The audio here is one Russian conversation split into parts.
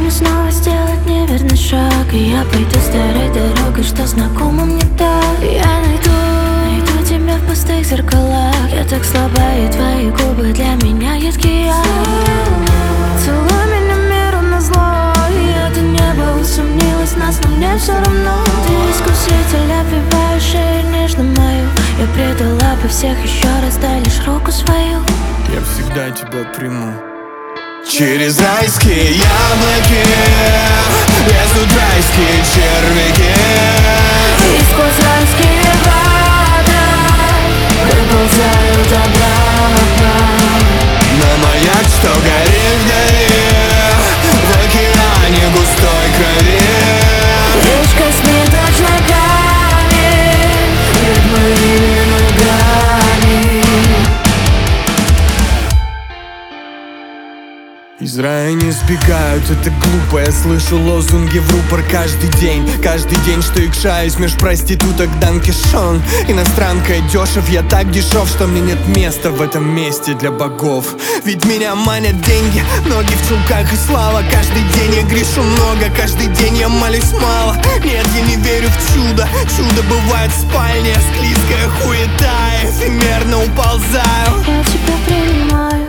мне снова сделать неверный шаг, и я пойду старой дорогой, что знакомо мне так. Я найду тебя в пустых зеркалах. Я так слаба, и твои губы для меня едкий яд. Целуй меня миру назло, и это небо усомнилось нас, но мне все равно. Ты искуситель, обвивающий нежно мою. Я предала бы всех еще раз, дай лишь руку свою. Я всегда тебя приму. Через райские яблоки лезут райские червяки, И сквозь райские воды выползают обратно. на маяк, что горит вдали, в океане густой крови. Речка с ниточниками перед моими ногами. Из рая не сбегают, это глупо. Я слышу лозунги в рупор каждый день, что икшаюсь меж проституток Данкишон. Иностранка дешев, я так дешев, что мне нет места в этом месте для богов. Ведь меня манят деньги, ноги в чулках и слава. Каждый день я грешу много, каждый день я молюсь мало. Нет, я не верю в чудо, чудо бывает в спальне. Склизкая хуета, эфемерно уползаю. Я тебя принимаю.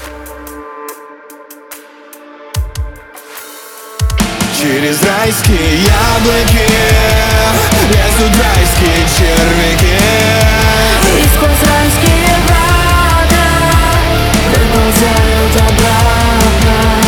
Через райские яблоки лезут райские червяки, И сквозь райские воды выползают обратно.